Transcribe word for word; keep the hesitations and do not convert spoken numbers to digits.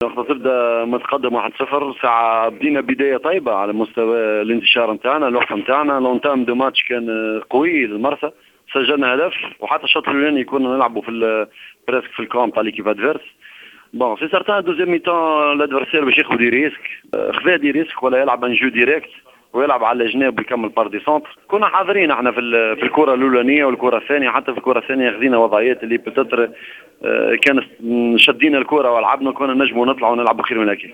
وقت تبدا متقدم واحد صفر ساعة بدينا بداية طيبة على مستوى الانتشار نتاعنا، الوقت نتاعنا لونتام دو ماتش كان قوي للمرسى، سجلنا هدف وحتى الشوط الاولاني كنا نلعبوا في بريسك في الكوم تاع ليكيب ادفيرس. بون سي سارتان دوزيام ميتون الادفرسير باش ياخذ دي ريسك، خذا دي ريسك ولا يلعب ان جو ديريكت ويلعب على جناب ويكمل بار دي سونتر. كنا حاضرين احنا في في الكره الاولانيه والكره الثانيه، حتى في الكره الثانيه خذينا وضعيات اللي بتتر كانت شدينا الكره ولعبنا كنا نجموا نطلعوا ونلعبوا خير من هيك.